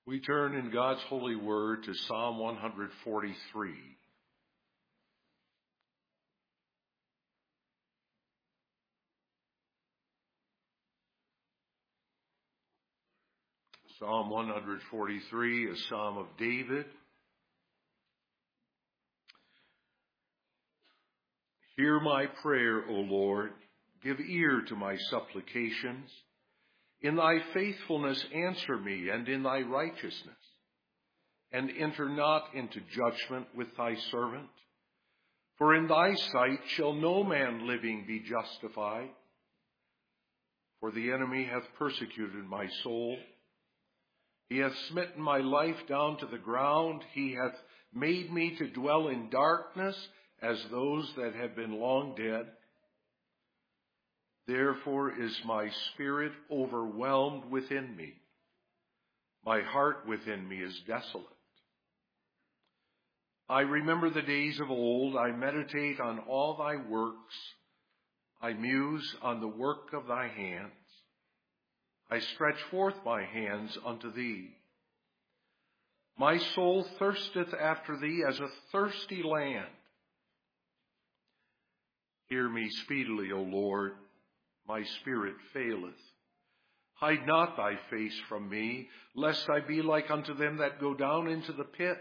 We turn in God's holy word to Psalm 143. Psalm 143, a psalm of David. Hear my prayer, O Lord. Give ear to my supplications. In thy faithfulness answer me, and in thy righteousness. And enter not into judgment with thy servant. For in thy sight shall no man living be justified. For the enemy hath persecuted my soul. He hath smitten my life down to the ground. He hath made me to dwell in darkness as those that have been long dead. Therefore is my spirit overwhelmed within me. My heart within me is desolate. I remember the days of old. I meditate on all thy works. I muse on the work of thy hands. I stretch forth my hands unto thee. My soul thirsteth after thee as a thirsty land. Hear me speedily, O Lord. My spirit faileth. Hide not thy face from me, lest I be like unto them that go down into the pit.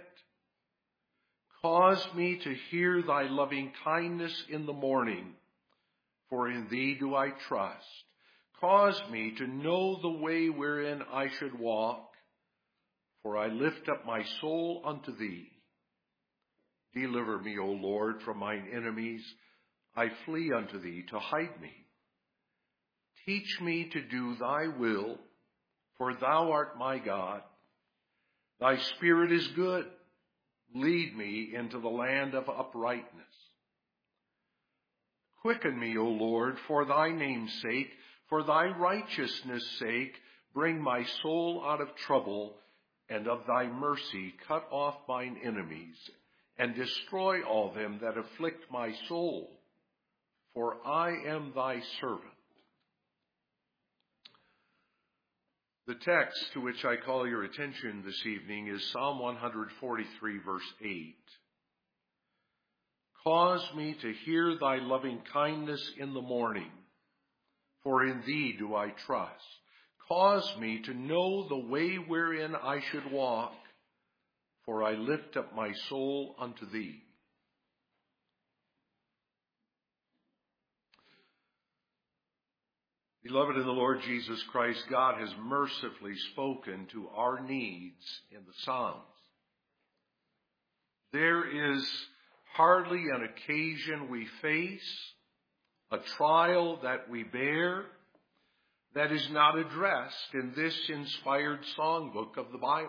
Cause me to hear thy loving kindness in the morning, for in thee do I trust. Cause me to know the way wherein I should walk, for I lift up my soul unto thee. Deliver me, O Lord, from mine enemies. I flee unto thee to hide me. Teach me to do thy will, for thou art my God. Thy spirit is good. Lead me into the land of uprightness. Quicken me, O Lord, for thy name's sake. For thy righteousness' sake, bring my soul out of trouble, and of thy mercy cut off mine enemies, and destroy all them that afflict my soul. For I am thy servant. The text to which I call your attention this evening is Psalm 143, verse 8. Cause me to hear thy loving kindness in the morning, for in thee do I trust. Cause me to know the way wherein I should walk, for I lift up my soul unto thee. Beloved in the Lord Jesus Christ, God has mercifully spoken to our needs in the Psalms. There is hardly an occasion we face, a trial that we bear, that is not addressed in this inspired songbook of the Bible.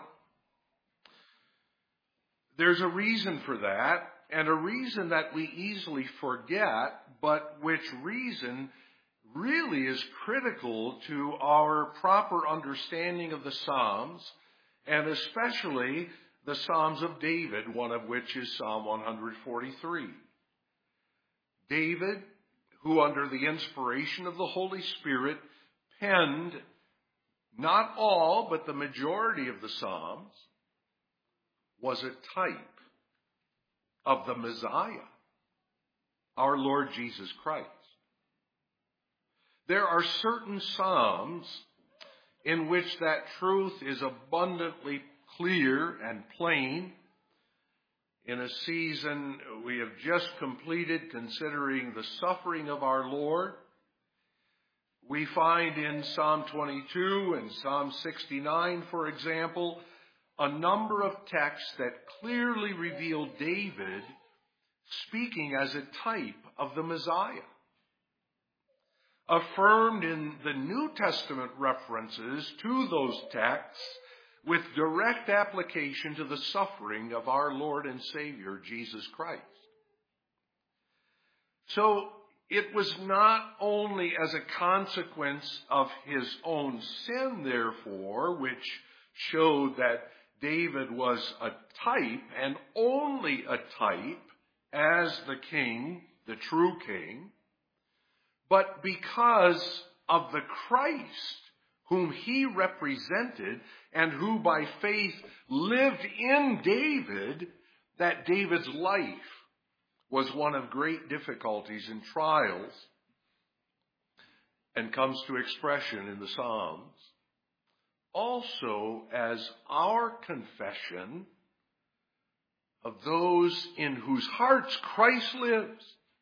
There's a reason for that, and a reason that we easily forget, but which reason really is critical to our proper understanding of the Psalms, and especially the Psalms of David, one of which is Psalm 143. David, who under the inspiration of the Holy Spirit penned not all, but the majority of the Psalms, was a type of the Messiah, our Lord Jesus Christ. There are certain Psalms in which that truth is abundantly clear and plain. In a season we have just completed considering the suffering of our Lord, we find in Psalm 22 and Psalm 69, for example, a number of texts that clearly reveal David speaking as a type of the Messiah. Affirmed in the New Testament references to those texts with direct application to the suffering of our Lord and Savior, Jesus Christ. So it was not only as a consequence of his own sin, therefore, which showed that David was a type, and only a type, as the king, the true king, but because of the Christ whom he represented and who by faith lived in David, that David's life was one of great difficulties and trials and comes to expression in the Psalms. Also as our confession of those in whose hearts Christ lives.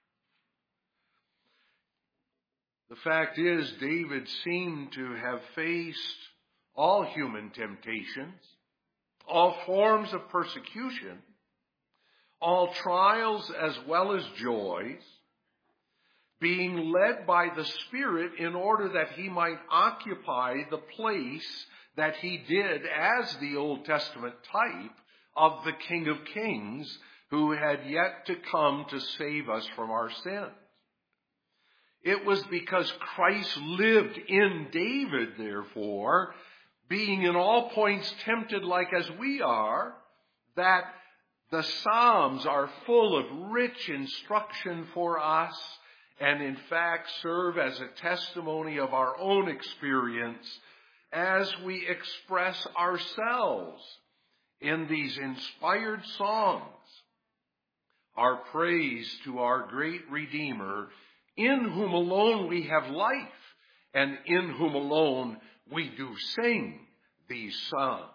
The fact is, David seemed to have faced all human temptations, all forms of persecution, all trials as well as joys, being led by the Spirit in order that he might occupy the place that he did as the Old Testament type of the King of Kings who had yet to come to save us from our sins. It was because Christ lived in David, therefore, being in all points tempted like as we are, that the Psalms are full of rich instruction for us and in fact serve as a testimony of our own experience as we express ourselves in these inspired songs, our praise to our great Redeemer, in whom alone we have life, and in whom alone we do sing these songs.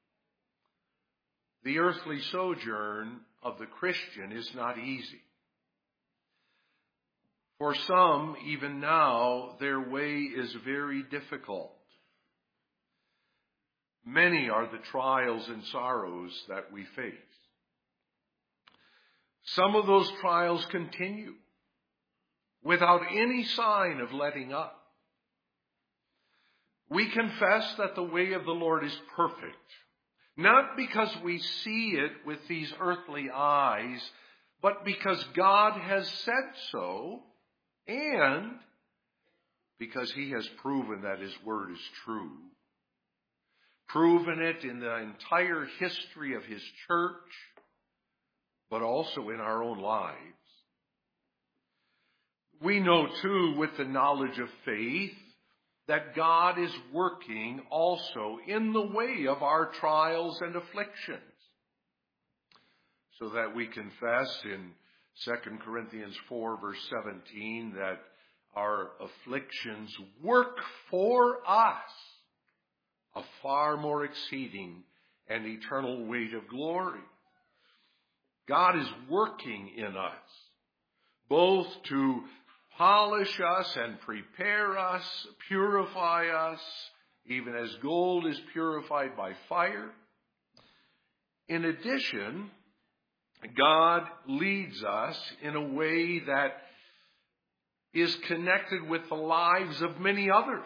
The earthly sojourn of the Christian is not easy. For some, even now, their way is very difficult. Many are the trials and sorrows that we face. Some of those trials continue without any sign of letting up. We confess that the way of the Lord is perfect, not because we see it with these earthly eyes, but because God has said so, and because he has proven that his word is true. Proven it in the entire history of his church, but also in our own lives. We know, too, with the knowledge of faith, that God is working also in the way of our trials and afflictions. So that we confess in 2 Corinthians 4, verse 17, that our afflictions work for us a far more exceeding and eternal weight of glory. God is working in us, both to polish us and prepare us, purify us, even as gold is purified by fire. In addition, God leads us in a way that is connected with the lives of many others.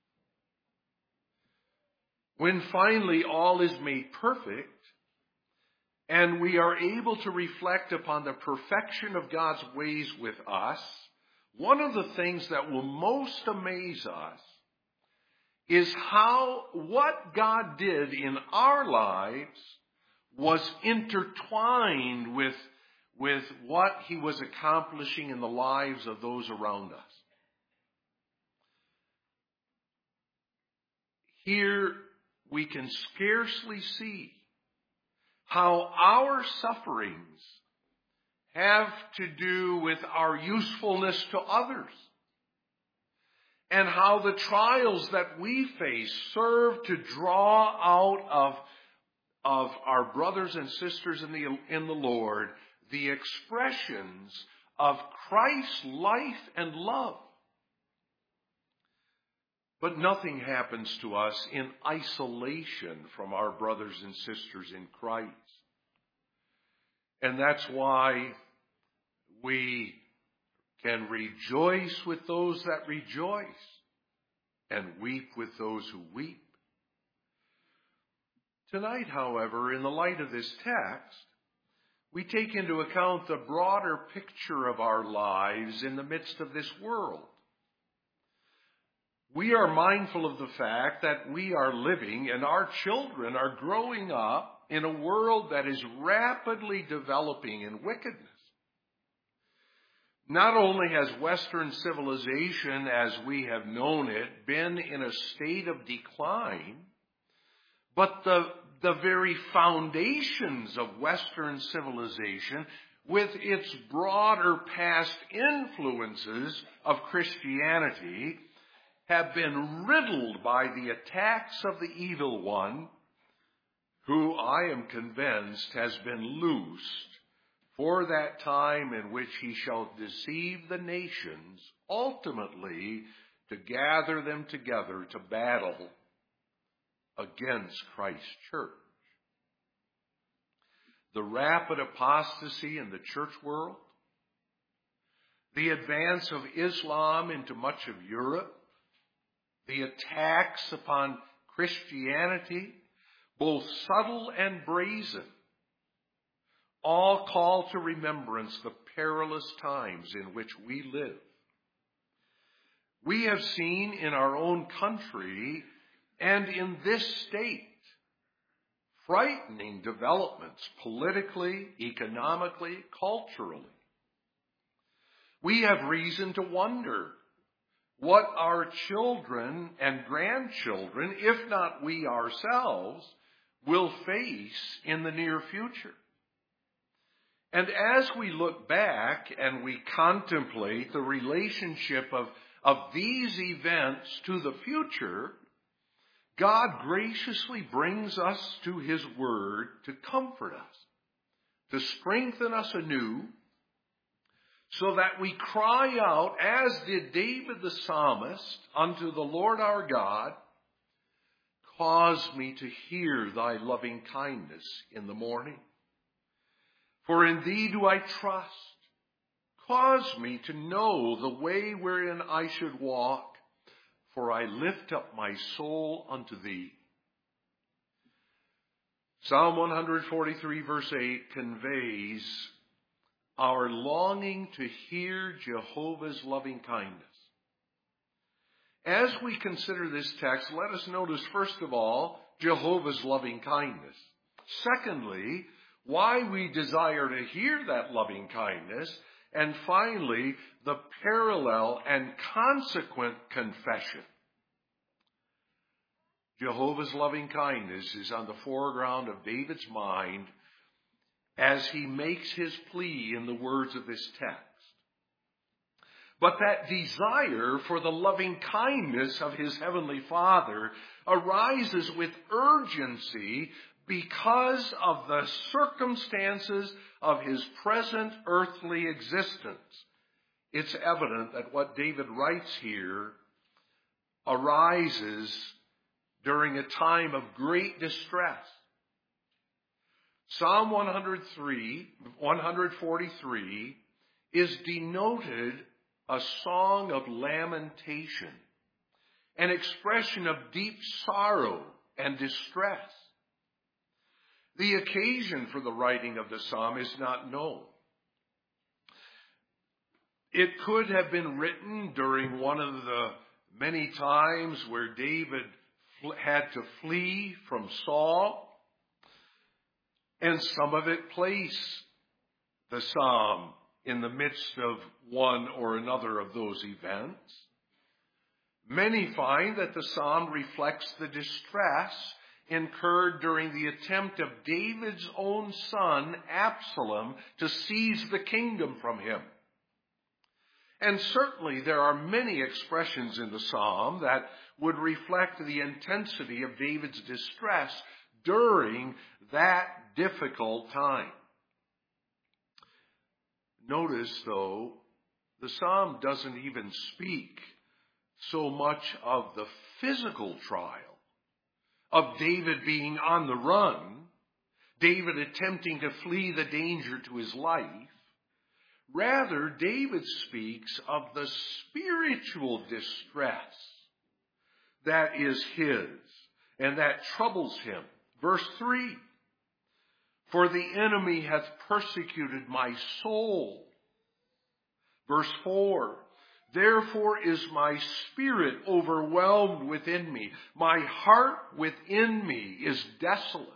When finally all is made perfect, and we are able to reflect upon the perfection of God's ways with us, one of the things that will most amaze us is how what God did in our lives was intertwined with what he was accomplishing in the lives of those around us. Here we can scarcely see how our sufferings have to do with our usefulness to others, and how the trials that we face serve to draw out of our brothers and sisters in the Lord the expressions of Christ's life and love. But nothing happens to us in isolation from our brothers and sisters in Christ. And that's why we can rejoice with those that rejoice and weep with those who weep. Tonight, however, in the light of this text, we take into account the broader picture of our lives in the midst of this world. We are mindful of the fact that we are living and our children are growing up in a world that is rapidly developing in wickedness. Not only has Western civilization, as we have known it, been in a state of decline, but the very foundations of Western civilization, with its broader past influences of Christianity, have been riddled by the attacks of the evil one, who I am convinced has been loosed for that time in which he shall deceive the nations, ultimately to gather them together to battle against Christ's church. The rapid apostasy in the church world, the advance of Islam into much of Europe, the attacks upon Christianity, both subtle and brazen, all call to remembrance the perilous times in which we live. We have seen in our own country and in this state frightening developments politically, economically, culturally. We have reason to wonder what our children and grandchildren, if not we ourselves, will face in the near future. And as we look back and we contemplate the relationship of these events to the future, God graciously brings us to his word to comfort us, to strengthen us anew, so that we cry out, as did David the psalmist, unto the Lord our God, cause me to hear thy loving kindness in the morning. For in thee do I trust. Cause me to know the way wherein I should walk, for I lift up my soul unto thee. Psalm 143 verse 8 conveys our longing to hear Jehovah's loving kindness. As we consider this text, let us notice, first of all, Jehovah's loving kindness. Secondly, why we desire to hear that loving kindness. And finally, the parallel and consequent confession. Jehovah's loving kindness is on the foreground of David's mind as he makes his plea in the words of this text. But that desire for the loving kindness of his heavenly Father arises with urgency because of the circumstances of his present earthly existence. It's evident that what David writes here arises during a time of great distress. Psalm 143 is denoted a song of lamentation, an expression of deep sorrow and distress. The occasion for the writing of the psalm is not known. It could have been written during one of the many times where David had to flee from Saul, and some of it place the psalm in the midst of one or another of those events. Many find that the psalm reflects the distress incurred during the attempt of David's own son, Absalom, to seize the kingdom from him. And certainly there are many expressions in the psalm that would reflect the intensity of David's distress during that difficult time. Notice, though, the psalm doesn't even speak so much of the physical trial of David being on the run, David attempting to flee the danger to his life. Rather, David speaks of the spiritual distress that is his and that troubles him. Verse 3, for the enemy hath persecuted my soul. Verse 4, therefore is my spirit overwhelmed within me. My heart within me is desolate.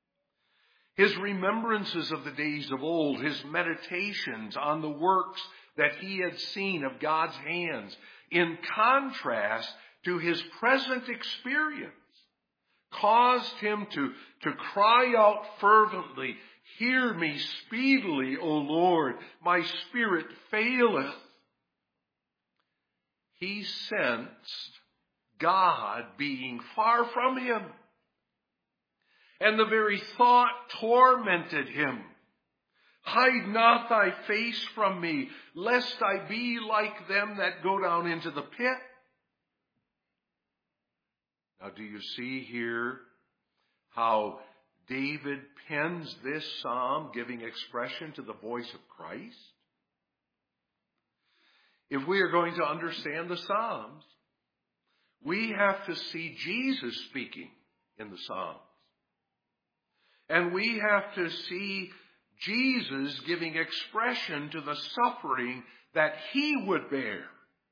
His remembrances of the days of old, his meditations on the works that he had seen of God's hands in contrast to his present experience caused him to cry out fervently, "Hear me speedily, O Lord, my spirit faileth." He sensed God being far from him, and the very thought tormented him. "Hide not thy face from me, lest I be like them that go down into the pit." Now, do you see here how David pens this psalm giving expression to the voice of Christ? If we are going to understand the Psalms, we have to see Jesus speaking in the Psalms. And we have to see Jesus giving expression to the suffering that he would bear.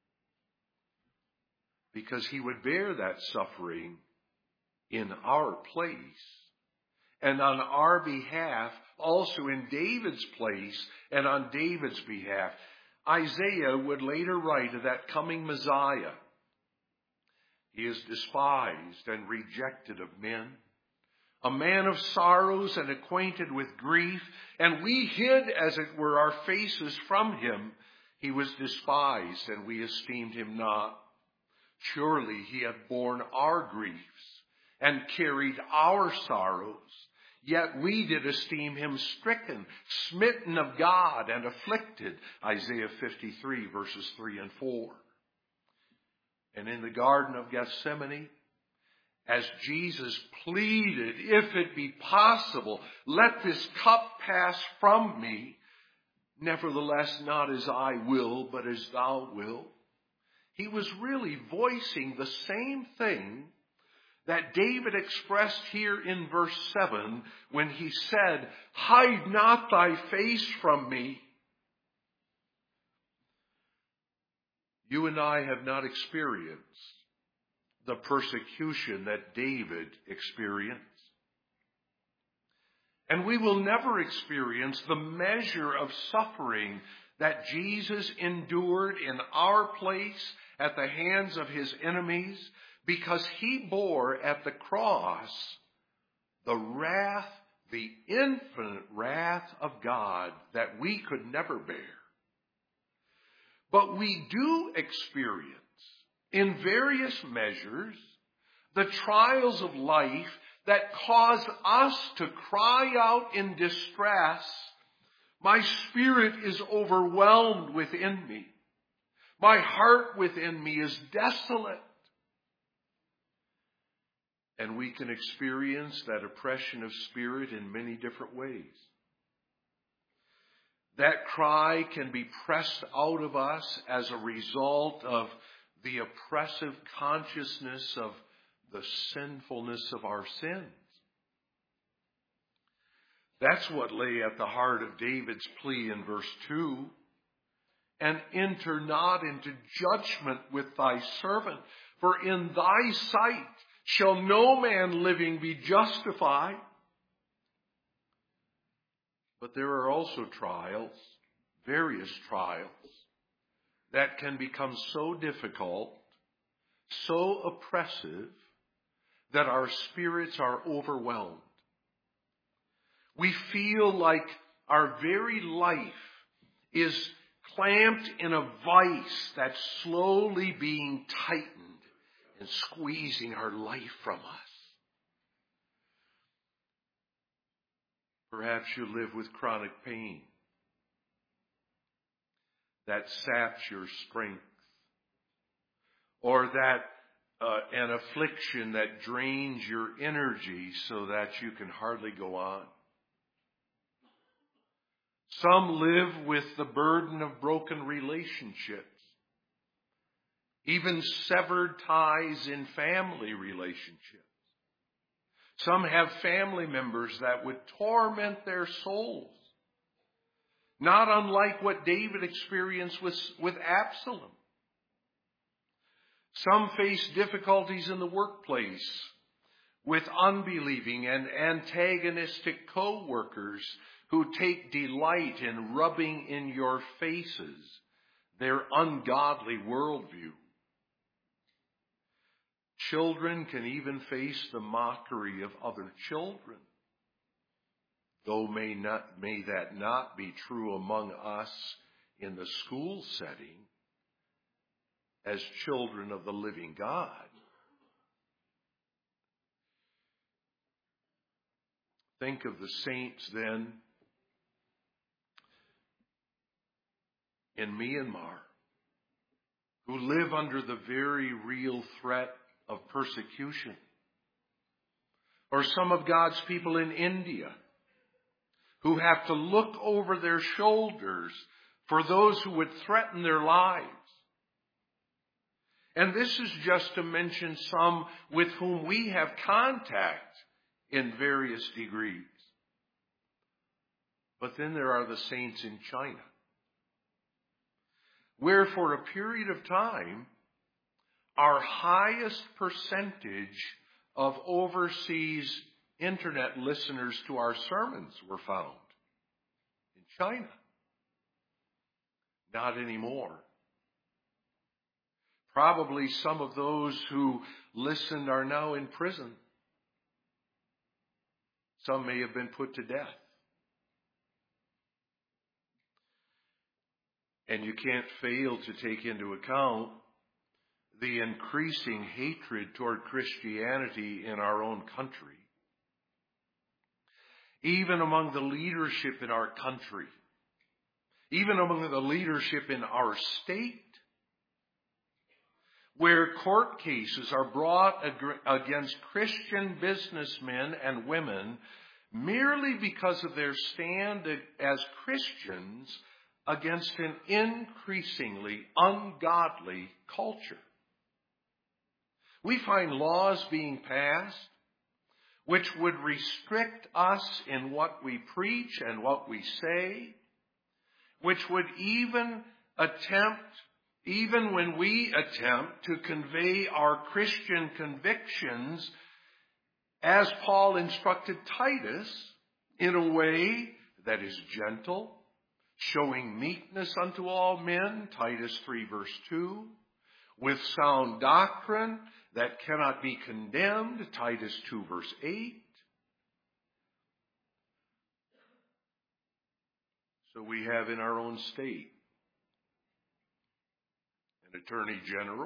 Because he would bear that suffering in our place and on our behalf, also in David's place and on David's behalf. Isaiah would later write of that coming Messiah. "He is despised and rejected of men, a man of sorrows and acquainted with grief, and we hid, as it were, our faces from him. He was despised, and we esteemed him not. Surely he hath borne our griefs and carried our sorrows. Yet we did esteem him stricken, smitten of God, and afflicted." Isaiah 53, verses 3 and 4. And in the Garden of Gethsemane, as Jesus pleaded, "If it be possible, let this cup pass from me. Nevertheless, not as I will, but as thou wilt," he was really voicing the same thing that David expressed here in verse 7 when he said, "Hide not thy face from me." You and I have not experienced the persecution that David experienced. And we will never experience the measure of suffering that Jesus endured in our place at the hands of his enemies, because he bore at the cross the wrath, the infinite wrath of God that we could never bear. But we do experience, in various measures, the trials of life that cause us to cry out in distress, "My spirit is overwhelmed within me. My heart within me is desolate." And we can experience that oppression of spirit in many different ways. That cry can be pressed out of us as a result of the oppressive consciousness of the sinfulness of our sins. That's what lay at the heart of David's plea in verse 2. "And enter not into judgment with thy servant, for in thy sight shall no man living be justified." But there are also trials, various trials, that can become so difficult, so oppressive, that our spirits are overwhelmed. We feel like our very life is clamped in a vice that's slowly being tightened and squeezing our life from us. Perhaps you live with chronic pain that saps your strength, or that an affliction that drains your energy so that you can hardly go on. Some live with the burden of broken relationships, even severed ties in family relationships. Some have family members that would torment their souls, not unlike what David experienced with Absalom. Some face difficulties in the workplace with unbelieving and antagonistic co-workers who take delight in rubbing in your faces their ungodly worldview. Children can even face the mockery of other children, though may that not be true among us in the school setting as children of the living God. Think of the saints then in Myanmar who live under the very real threat of persecution. Or some of God's people in India who have to look over their shoulders for those who would threaten their lives. And this is just to mention some with whom we have contact in various degrees. But then there are the saints in China, where for a period of time, our highest percentage of overseas internet listeners to our sermons were found in China. Not anymore. Probably some of those who listened are now in prison. Some may have been put to death. And you can't fail to take into account the increasing hatred toward Christianity in our own country. Even among the leadership in our country. Even among the leadership in our state. Where court cases are brought against Christian businessmen and women merely because of their stand as Christians against an increasingly ungodly culture. We find laws being passed which would restrict us in what we preach and what we say, which would even when we attempt to convey our Christian convictions, as Paul instructed Titus, in a way that is gentle, showing meekness unto all men, Titus 3 verse 2, with sound doctrine that cannot be condemned, Titus 2 verse 8. So we have in our own state an Attorney General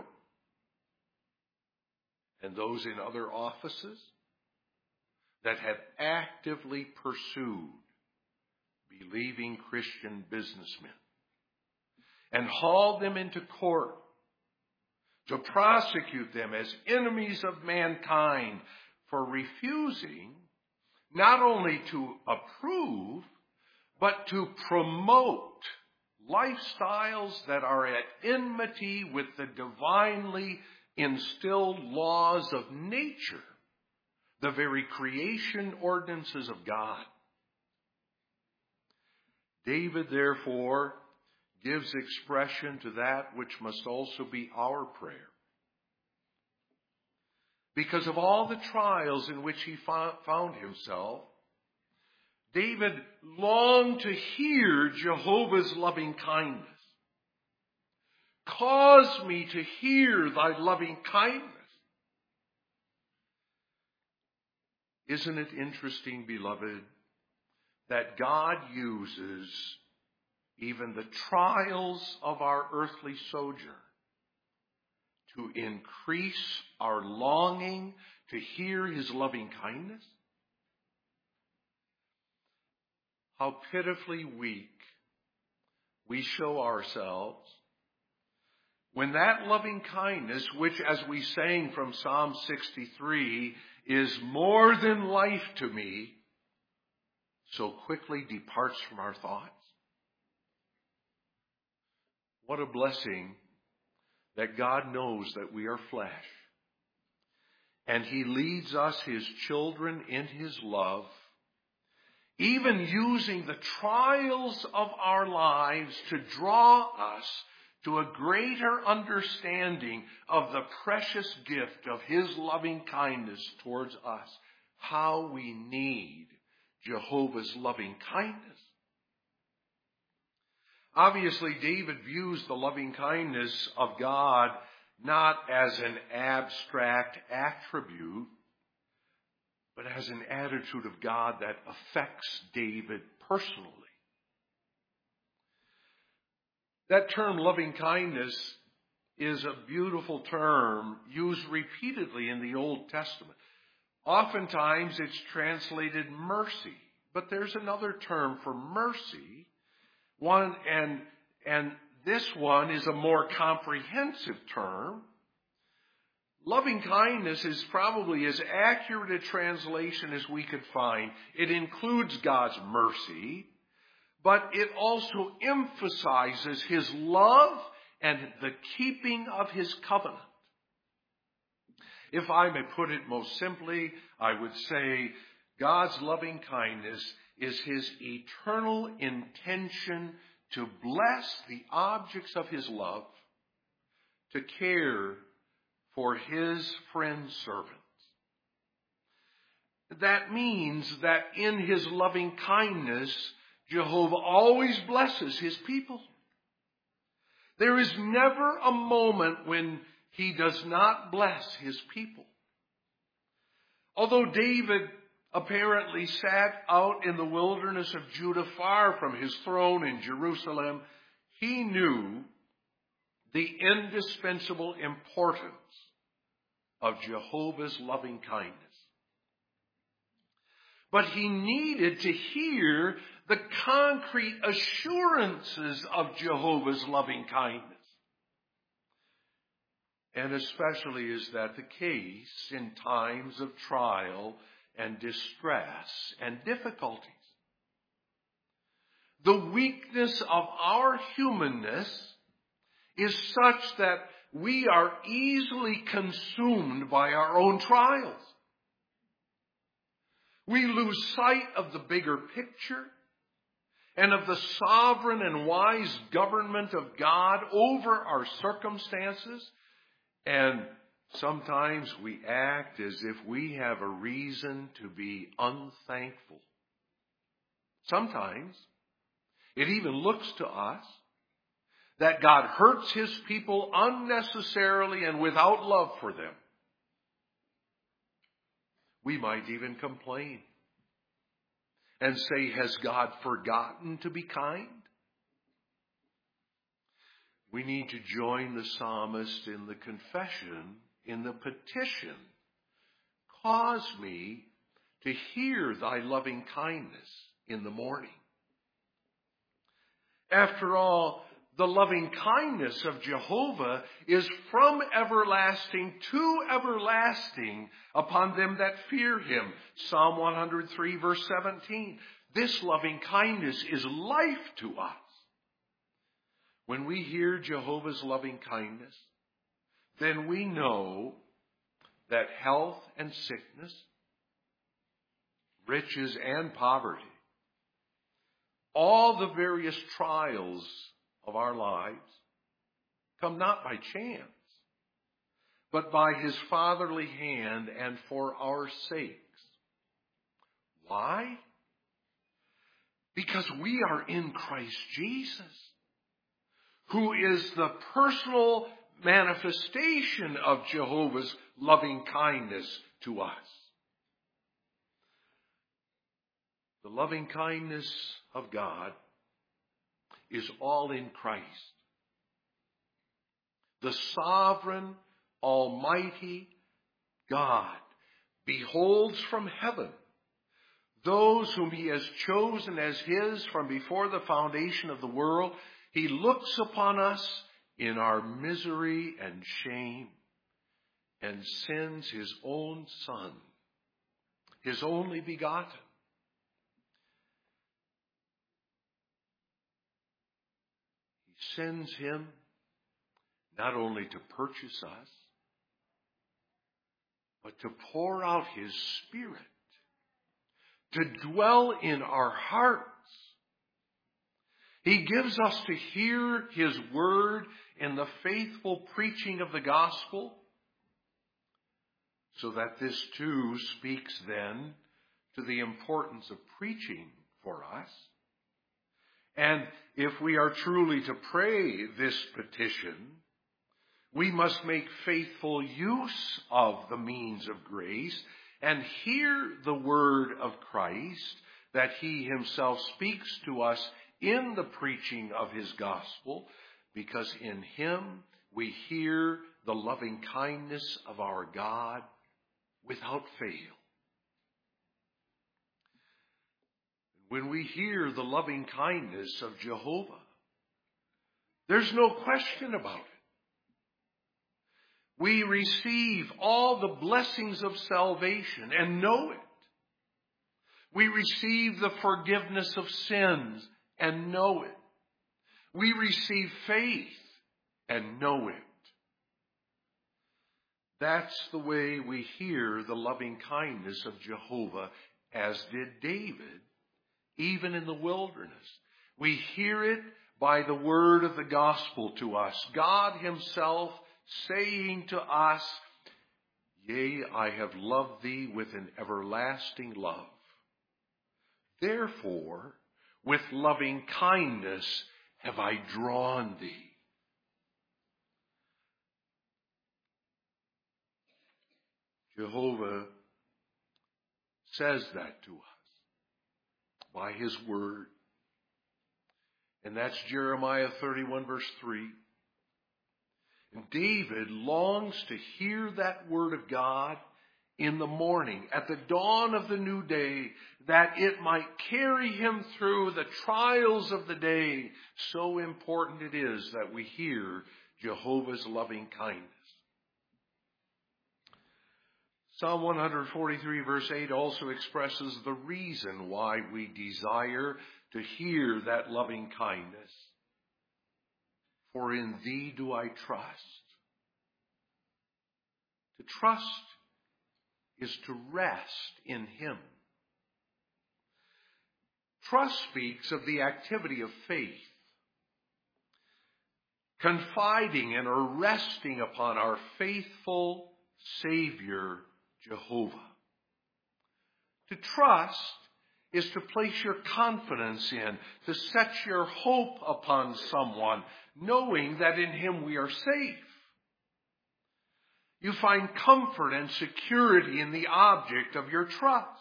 and those in other offices that have actively pursued believing Christian businessmen and hauled them into court to prosecute them as enemies of mankind for refusing not only to approve, but to promote lifestyles that are at enmity with the divinely instilled laws of nature, the very creation ordinances of God. David, therefore, gives expression to that which must also be our prayer. Because of all the trials in which he found himself, David longed to hear Jehovah's loving kindness. Cause me to hear thy loving kindness. Isn't it interesting, beloved, that God uses even the trials of our earthly sojourn to increase our longing to hear his loving kindness? How pitifully weak we show ourselves when that loving kindness, which, as we sang from Psalm 63, is more than life to me, so quickly departs from our thoughts. What a blessing that God knows that we are flesh, and he leads us, his children, in his love, even using the trials of our lives to draw us to a greater understanding of the precious gift of his loving kindness towards us. How we need Jehovah's loving kindness. Obviously, David views the loving kindness of God not as an abstract attribute, but as an attitude of God that affects David personally. That term, loving kindness, is a beautiful term used repeatedly in the Old Testament. Oftentimes it's translated mercy, but there's another term for mercy. And this one is a more comprehensive term. Loving kindness is probably as accurate a translation as we could find. It includes God's mercy, but it also emphasizes his love and the keeping of his covenant. If I may put it most simply, I would say God's loving kindness is his eternal intention to bless the objects of his love, to care for his friend servants. That means that in his loving kindness, Jehovah always blesses his people. There is never a moment when he does not bless his people. Although David apparently sat out in the wilderness of Judah, far from his throne in Jerusalem, he knew the indispensable importance of Jehovah's loving kindness. But he needed to hear the concrete assurances of Jehovah's loving kindness. And especially is that the case in times of trial and distress and difficulties. The weakness of our humanness is such that we are easily consumed by our own trials. We lose sight of the bigger picture and of the sovereign and wise government of God over our circumstances. And sometimes we act as if we have a reason to be unthankful. Sometimes it even looks to us that God hurts his people unnecessarily and without love for them. We might even complain and say, has God forgotten to be kind? We need to join the psalmist in the confession, in the petition. Cause me to hear thy loving kindness in the morning. After all, the loving kindness of Jehovah is from everlasting to everlasting upon them that fear him. Psalm 103, verse 17. This loving kindness is life to us. When we hear Jehovah's loving kindness, then we know that health and sickness, riches and poverty, all the various trials of our lives come not by chance, but by his fatherly hand and for our sakes. Why? Because we are in Christ Jesus, who is the personal manifestation of Jehovah's loving kindness to us. The loving kindness of God is all in Christ. The sovereign, almighty God beholds from heaven those whom he has chosen as his from before the foundation of the world. He looks upon us in our misery and shame and sends his own Son, his only begotten. He sends him not only to purchase us, but to pour out his Spirit, to dwell in our hearts. He gives us to hear his word in the faithful preaching of the gospel, so that this too speaks then to the importance of preaching for us. And if we are truly to pray this petition, we must make faithful use of the means of grace and hear the word of Christ that he himself speaks to us in the preaching of his gospel, because in him we hear the loving kindness of our God without fail. When we hear the loving kindness of Jehovah, there's no question about it. We receive all the blessings of salvation and know it. We receive the forgiveness of sins and know it. We receive faith and know it. That's the way we hear the loving kindness of Jehovah, as did David, even in the wilderness. We hear it by the word of the gospel to us. God himself saying to us, "Yea, I have loved thee with an everlasting love. Therefore, with loving kindness have I drawn thee." Jehovah says that to us by his word. And that's Jeremiah 31 verse 3. And David longs to hear that word of God in the morning, at the dawn of the new day, that it might carry him through the trials of the day. So important it is that we hear Jehovah's loving kindness. Psalm 143 verse 8 also expresses the reason why we desire to hear that loving kindness. For in thee do I trust. To trust is to rest in him. Trust speaks of the activity of faith, confiding in or resting upon our faithful Savior, Jehovah. To trust is to place your confidence in, to set your hope upon someone, knowing that in him we are safe. You find comfort and security in the object of your trust.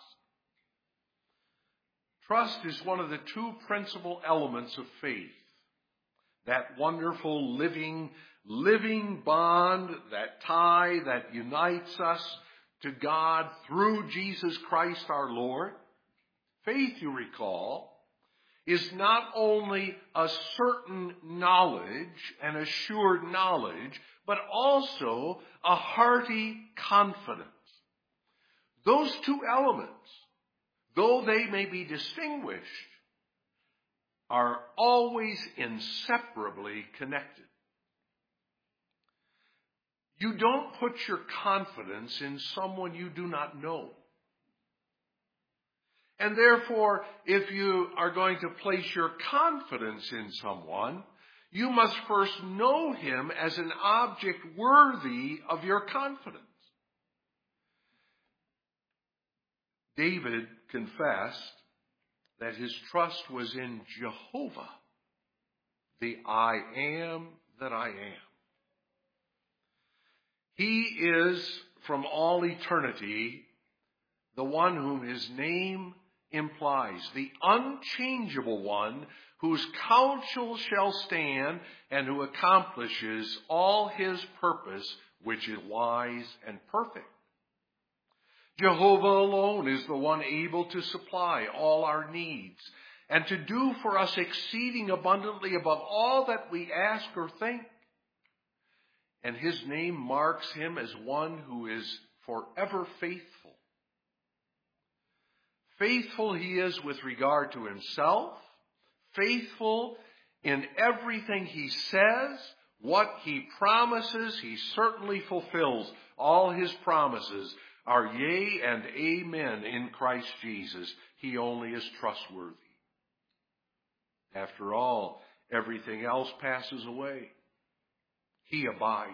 Trust is one of the two principal elements of faith. That wonderful living bond, that tie that unites us to God through Jesus Christ our Lord. Faith, you recall, is not only a certain knowledge, an assured knowledge, but also a hearty confidence. Those two elements, though they may be distinguished, are always inseparably connected. You don't put your confidence in someone you do not know. And therefore, if you are going to place your confidence in someone, you must first know him as an object worthy of your confidence. David confessed that his trust was in Jehovah, the I am that I am. He is, from all eternity, the one whom his name implies, the unchangeable one whose counsel shall stand and who accomplishes all his purpose, which is wise and perfect. Jehovah alone is the one able to supply all our needs and to do for us exceeding abundantly above all that we ask or think. And his name marks him as one who is forever faithful. Faithful he is with regard to himself, faithful in everything he says. What he promises, he certainly fulfills. All his promises are yea and amen in Christ Jesus. He only is trustworthy. After all, everything else passes away. He abides.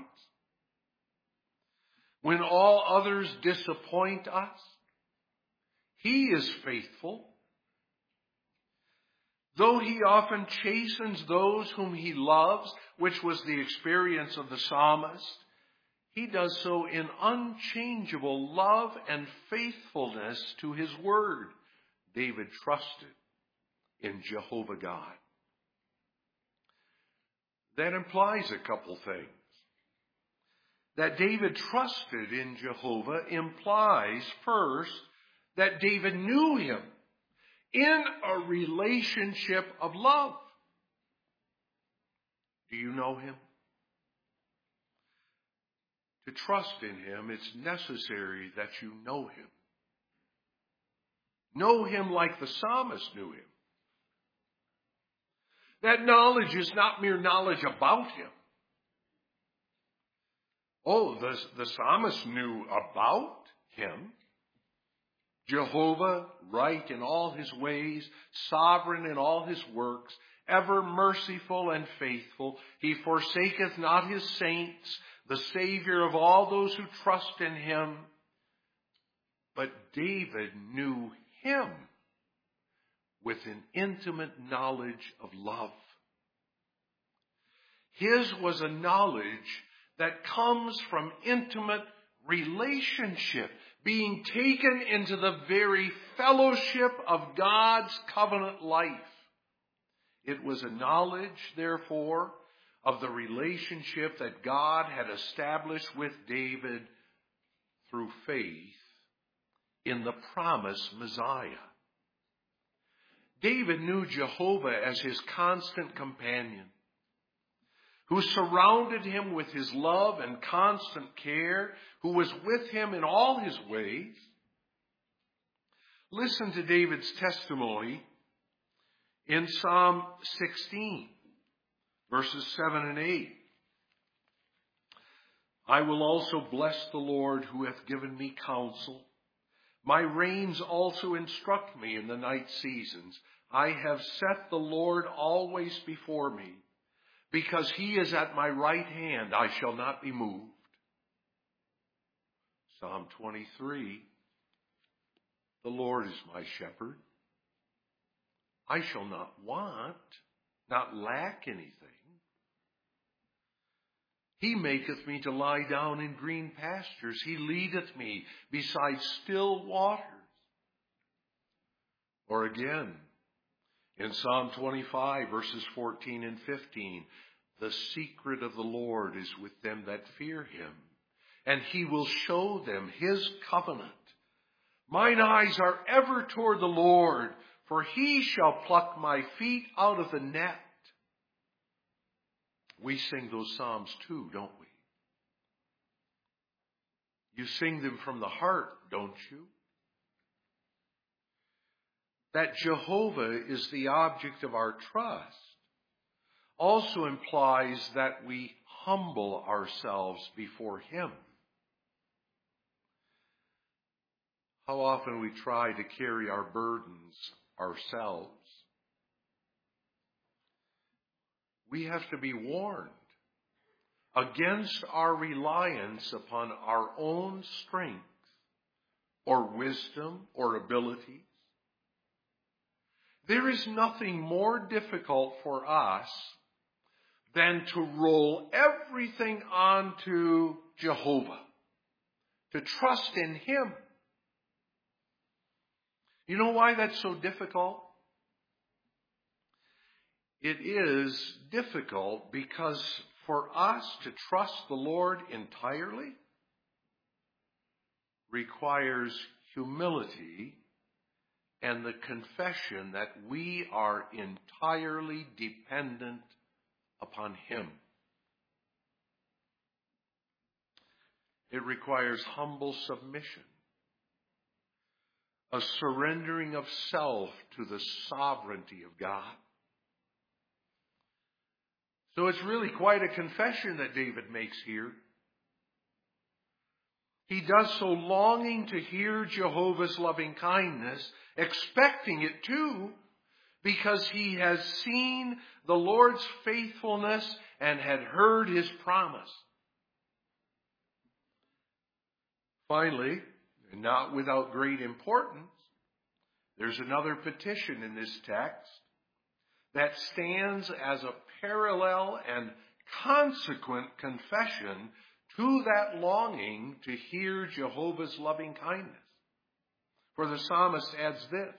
When all others disappoint us, he is faithful. Though he often chastens those whom he loves, which was the experience of the psalmist, he does so in unchangeable love and faithfulness to his word. David trusted in Jehovah God. That implies a couple things. That David trusted in Jehovah implies, first, that David knew him in a relationship of love. Do you know him? To trust in him, it's necessary that you know him. Know him like the psalmist knew him. That knowledge is not mere knowledge about him. Oh, the psalmist knew about him. Jehovah, right in all his ways, sovereign in all his works, ever merciful and faithful. He forsaketh not his saints, the Savior of all those who trust in him. But David knew him with an intimate knowledge of love. His was a knowledge that comes from intimate relationship, being taken into the very fellowship of God's covenant life. It was a knowledge, therefore, of the relationship that God had established with David through faith in the promised Messiah. David knew Jehovah as his constant companion, who surrounded him with his love and constant care, who was with him in all his ways. Listen to David's testimony in Psalm 16, verses 7 and 8. I will also bless the Lord who hath given me counsel. My reins also instruct me in the night seasons. I have set the Lord always before me. Because he is at my right hand, I shall not be moved. Psalm 23, the Lord is my shepherd. I shall not want, not lack anything. He maketh me to lie down in green pastures. He leadeth me beside still waters. Or again, in Psalm 25, verses 14 and 15, the secret of the Lord is with them that fear him, and he will show them his covenant. Mine eyes are ever toward the Lord, for he shall pluck my feet out of the net. We sing those psalms too, don't we? You sing them from the heart, don't you? That Jehovah is the object of our trust also implies that we humble ourselves before him. How often we try to carry our burdens ourselves. We have to be warned against our reliance upon our own strength or wisdom or abilities. There is nothing more difficult for us than to roll everything onto Jehovah, to trust in him. You know why that's so difficult? It is difficult because for us to trust the Lord entirely requires humility and the confession that we are entirely dependent upon him. It requires humble submission, a surrendering of self to the sovereignty of God. So it's really quite a confession that David makes here. He does so longing to hear Jehovah's loving kindness, expecting it too, because he has seen the Lord's faithfulness and had heard his promise. Finally, and not without great importance, there's another petition in this text. that stands as a parallel and consequent confession to that longing to hear Jehovah's loving kindness. For the psalmist adds this: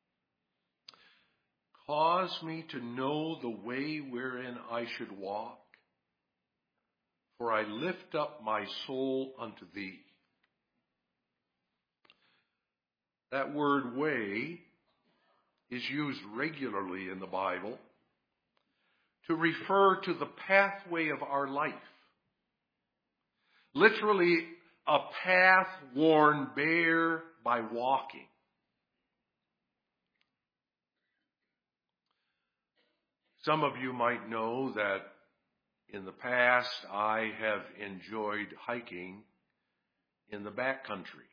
cause me to know the way wherein I should walk, for I lift up my soul unto thee. That word way is used regularly in the Bible to refer to the pathway of our life. Literally, a path worn bare by walking. Some of you might know that in the past I have enjoyed hiking in the backcountry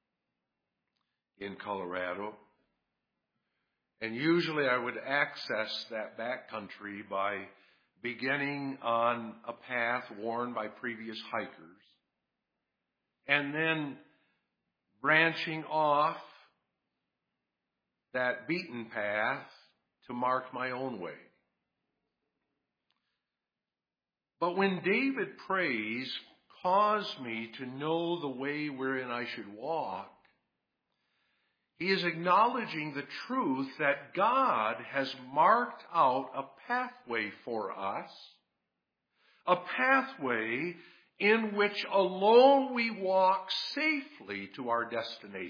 in Colorado. And usually I would access that backcountry by beginning on a path worn by previous hikers and then branching off that beaten path to mark my own way. But when David prays, cause me to know the way wherein I should walk, he is acknowledging the truth that God has marked out a pathway for us, a pathway in which alone we walk safely to our destination.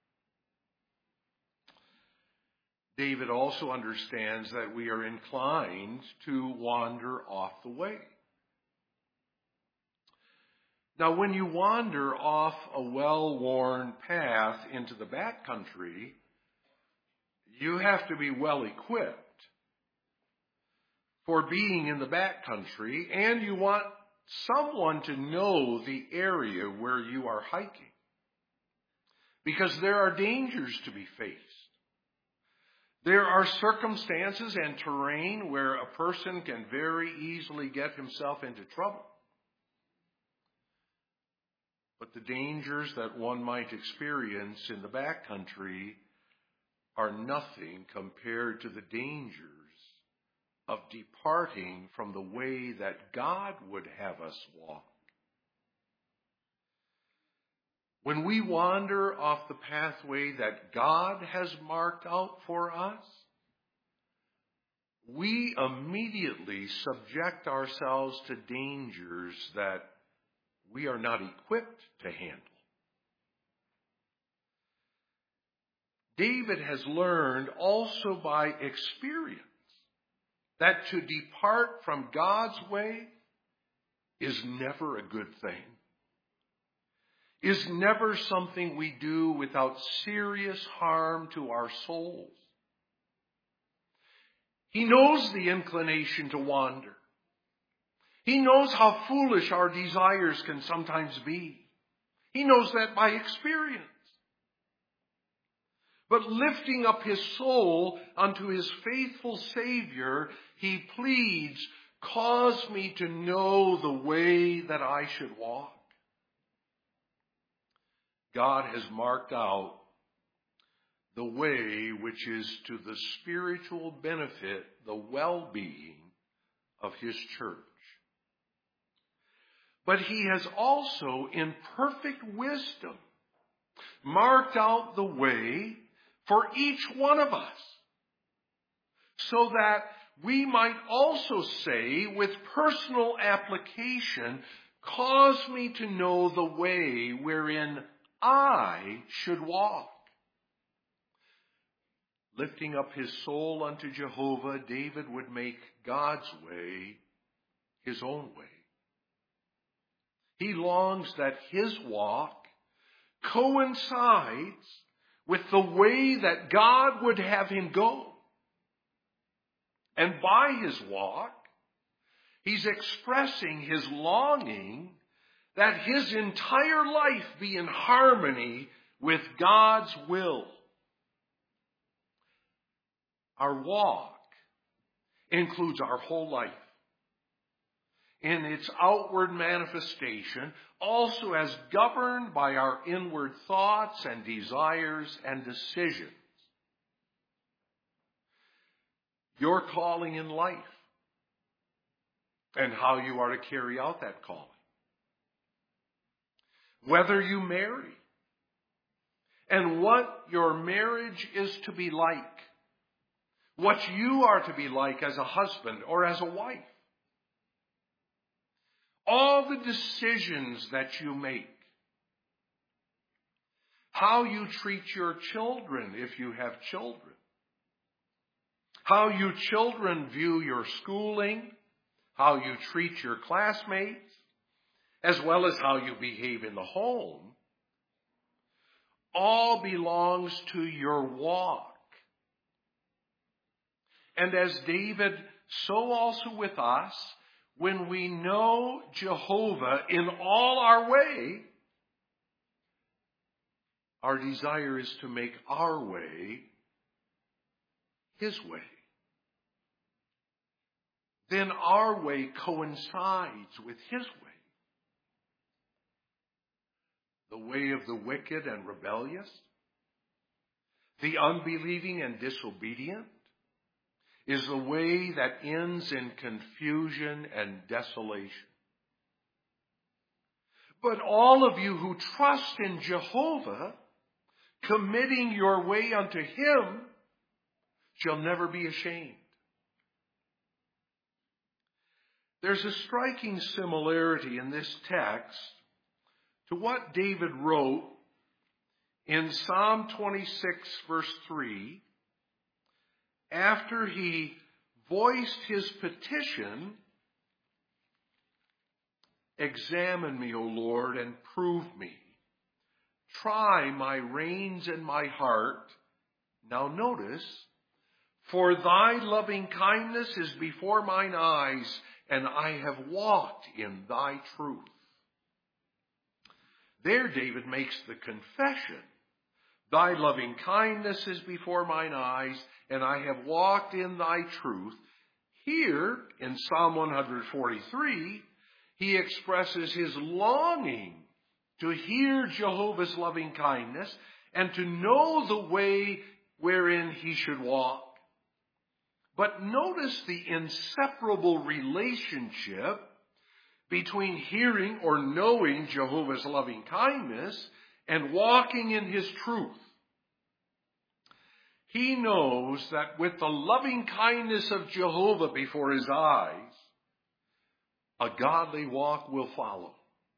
David also understands that we are inclined to wander off the way. Now, when you wander off a well-worn path into the backcountry, you have to be well equipped for being in the backcountry, and you want someone to know the area where you are hiking, because there are dangers to be faced. There are circumstances and terrain where a person can very easily get himself into trouble. But the dangers that one might experience in the backcountry are nothing compared to the dangers of departing from the way that God would have us walk. When we wander off the pathway that God has marked out for us, we immediately subject ourselves to dangers that we are not equipped to handle. David has learned also by experience that to depart from God's way is never a good thing, is never something we do without serious harm to our souls. He knows the inclination to wander. He knows how foolish our desires can sometimes be. He knows that by experience. But lifting up his soul unto his faithful Savior, he pleads, cause me to know the way that I should walk. God has marked out the way which is to the spiritual benefit, the well-being of his church. But he has also, in perfect wisdom, marked out the way for each one of us, so that we might also say with personal application, cause me to know the way wherein I should walk. Lifting up his soul unto Jehovah, David would make God's way his own way. He longs that his walk coincides with the way that God would have him go. And by his walk, he's expressing his longing that his entire life be in harmony with God's will. Our walk includes our whole life in its outward manifestation, also as governed by our inward thoughts and desires and decisions. your calling in life, and how you are to carry out that calling. Whether you marry, and what your marriage is to be like, what you are to be like as a husband or as a wife. All the decisions that you make, how you treat your children if you have children, how you children view your schooling, how you treat your classmates, as well as how you behave in the home, all belongs to your walk. And as David, so also with us, when we know Jehovah in all our way, our desire is to make our way His way. Then our way coincides with His way. The way of the wicked and rebellious, the unbelieving and disobedient, is the way that ends in confusion and desolation. But all of you who trust in Jehovah, committing your way unto Him, shall never be ashamed. There's a striking similarity in this text to what David wrote in Psalm 26, verse 3, after he voiced his petition, "Examine me, O Lord, and prove me. Try my reins and my heart." Now notice, "For thy loving kindness is before mine eyes, and I have walked in thy truth." There David makes the confession, "Thy loving kindness is before mine eyes, and I have walked in thy truth." Here, in Psalm 143, he expresses his longing to hear Jehovah's loving kindness and to know the way wherein he should walk. But notice the inseparable relationship between hearing or knowing Jehovah's loving kindness and walking in His truth. He knows that with the loving kindness of Jehovah before his eyes, a godly walk will follow.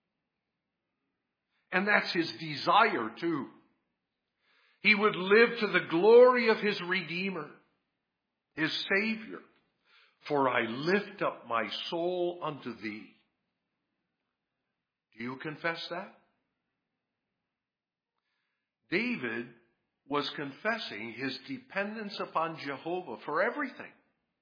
And that's his desire too. He would live to the glory of his Redeemer, his Savior. "For I lift up my soul unto thee." Do you confess that? David was confessing his dependence upon Jehovah for everything.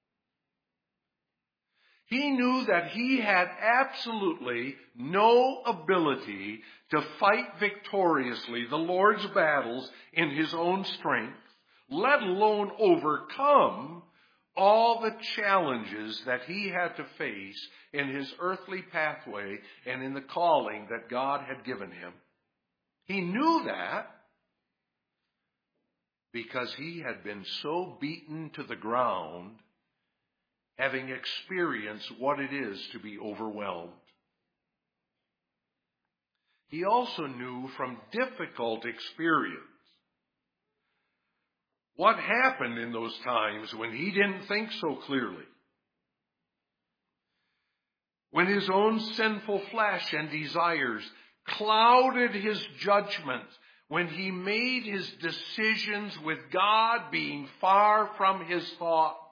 He knew that he had absolutely no ability to fight victoriously the Lord's battles in his own strength, let alone overcome all the challenges that he had to face in his earthly pathway and in the calling that God had given him. He knew that because he had been so beaten to the ground, having experienced what it is to be overwhelmed. He also knew from difficult experience what happened in those times when he didn't think so clearly, when his own sinful flesh and desires clouded his judgment, when he made his decisions with God being far from his thoughts.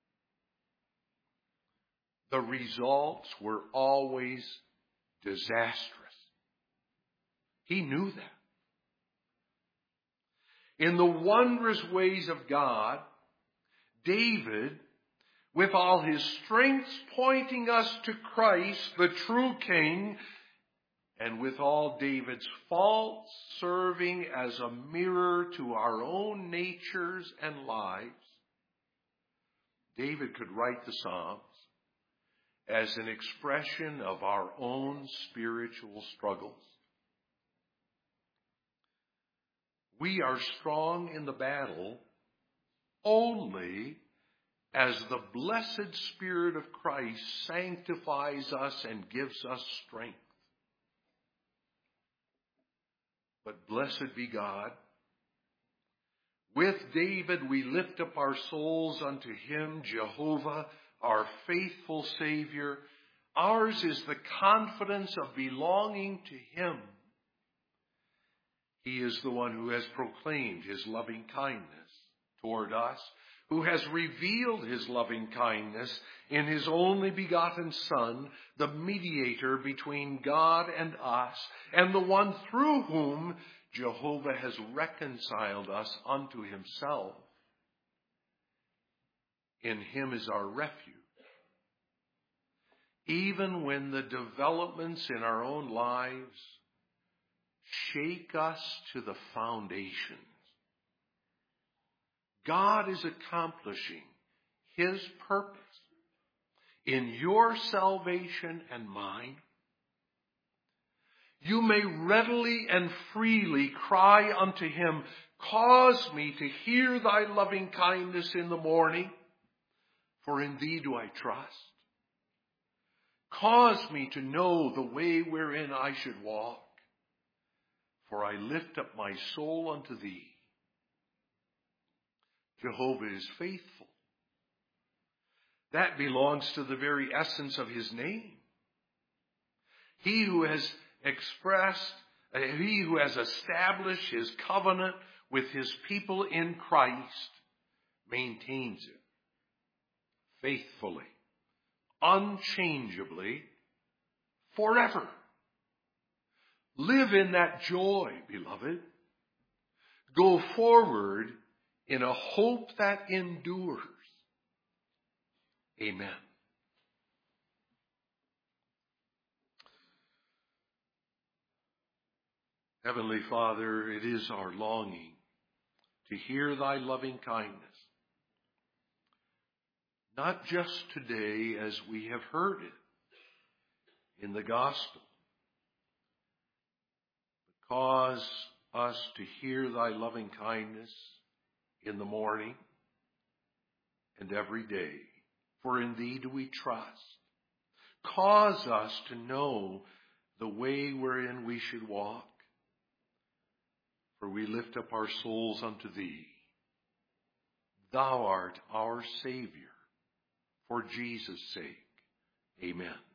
The results were always disastrous. He knew that. In the wondrous ways of God, David, with all his strengths pointing us to Christ, the true King, and with all David's faults serving as a mirror to our own natures and lives, David could write the Psalms as an expression of our own spiritual struggles. We are strong in the battle only as the blessed Spirit of Christ sanctifies us and gives us strength. But blessed be God. With David we lift up our souls unto him, Jehovah, our faithful Savior. Ours is the confidence of belonging to him. He is the one who has proclaimed his loving kindness toward us, who has revealed his loving kindness in his only begotten Son, the mediator between God and us, and the one through whom Jehovah has reconciled us unto himself. In him is our refuge. Even when the developments in our own lives shake us to the foundations, God is accomplishing his purpose in your salvation and mine. You may readily and freely cry unto him, cause me to hear thy loving kindness in the morning, for in thee do I trust. Cause me to know the way wherein I should walk, for I lift up my soul unto thee. Jehovah is faithful. That belongs to the very essence of his name. He who has established his covenant with his people in Christ maintains it faithfully, unchangeably, forever. Live in that joy, beloved. Go forward in a hope that endures. Amen. Heavenly Father, it is our longing to hear thy loving kindness, not just today as we have heard it in the gospel, but cause us to hear thy loving kindness in the morning and every day, for in thee do we trust. Cause us to know the way wherein we should walk, for we lift up our souls unto thee. Thou art our Savior. For Jesus' sake, amen.